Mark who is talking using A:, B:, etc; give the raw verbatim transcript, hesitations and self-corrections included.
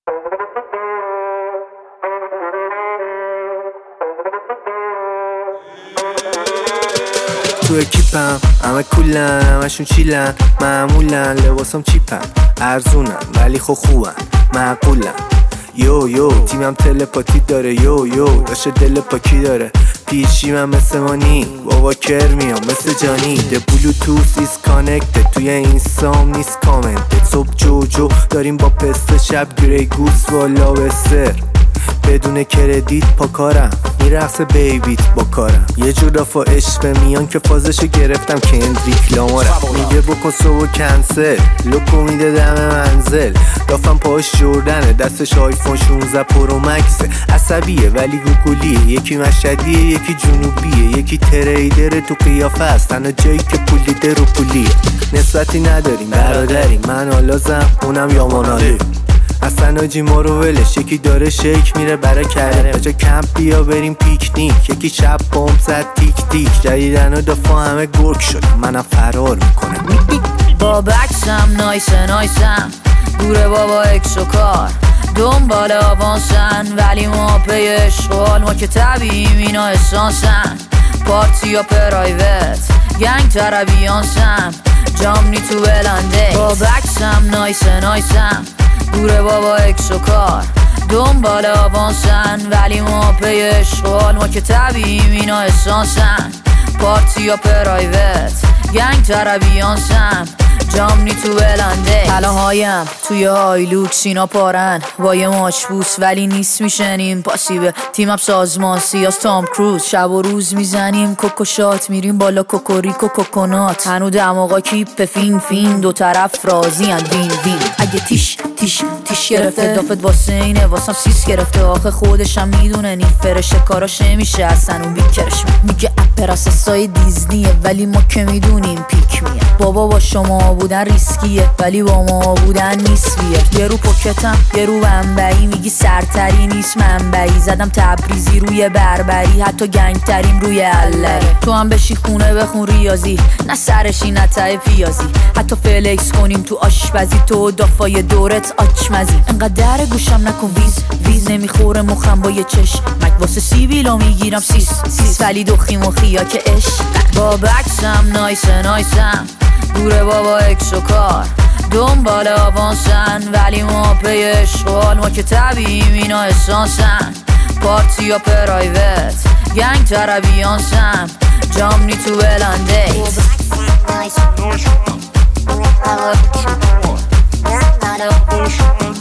A: تو اکیپم همه کولن همشون چیلن معمولن لباسم چیپن ارزونن ولی خب خوبن معقولن یو یو تیمم تلپاتی داره یو یو داشته دل پاکی داره پیشی من مثل مانی بابا کر میام مثل جانی ده بلوتوث ایز کانکتد توی اینستام نیست کامنتد صبح جوجو داریم با پسته شب گری گوس والا بستر بدون کردیت پا کارم میرقصه بیبیت با کارم یه جور رفا عشق میان که فازشو گرفتم که اندریک لامارم میگه بکن صبح کنسل لوکو میده دم منزل دافم پاش جردنه دستش آیفون شونزده پرو مکسه عصبیه ولی گوگلیه یکی مشهدیه یکی جنوبیه یکی تریدره تو قیافه است تنها جایی که پولیده رو پولیه نسبتی نداریم برادریم من آلازم اونم یاماناله اصلا آجی ما رو ولش یکی داره شیک میره برای کرده بجا کمپ بیا بریم پیکنیک یکی شب بوم زد تیک تیک جدیدن و دفاع همه گرگ شد منم فرار میکنه
B: با بکسم نایسه نایسم گوره بابا اکس و کار دنبال آوانسن ولی ما پی اشغال ما که طبیعیم اینا اسانسن پارتی یا پرایوت گنگ ترابیانسم جامنی تو بلنده با بکسم نایسه نایسم گوره بابا اکس و کار دنبال آوانسن ولی ما پی اشغال ما که طبیعیم اینا اسانسن پارتی یا پرایوت گنگ ترابیانسم جامنی تو بلنده حلاهایم توی های لوکس اینا پارن با یه ماچبوس ولی نیست میشنیم پاسیبه تیمم سازمان سیاس تام کروز شب و روز میزنیم کوکو شات میریم بالا کوکوریکو کوکونات هنو دماغا کیپ فین فین دو طرف راضی ان وین وین اگه تیش تیش تیش گرفته دافت واسه اینه واسم سیس گرفته آخه خودشم میدونه نی فرشه کاراش نمیشه اصلا اون بیکرش میگه اپر اساسای دیزنیه ولی ما که میدونیم پیک میه بابا با شما بودن ریسکیه ولی با ما بودن نیسویه یه رو پوکتم یه رو بمبئی میگی سرتری نیست منبعی زدم تبریزی روی بربری حتی گنگ تریم روی علری تو هم بشی خونه بخون ریاضی نه سرشی نه ته پیازی حتی فلکس کنیم تو آشپزی تو دافای دورت آچمزی انقدر گوشم نکن ویز ویز نمیخوره مخم با یه چشم مک واسه سیبیلا میگیرم سیس سیس ولی دخی مخیا که عشق با بکسم نایسه نایسم گوره بابا اکس و کار دنبال آوانسن ولی ما پی اشغال ما که طبیعیم اینا اسانسن پارتی یا پرایوت گنگ ترابیانسم جامنی تو بلنده
C: Nice.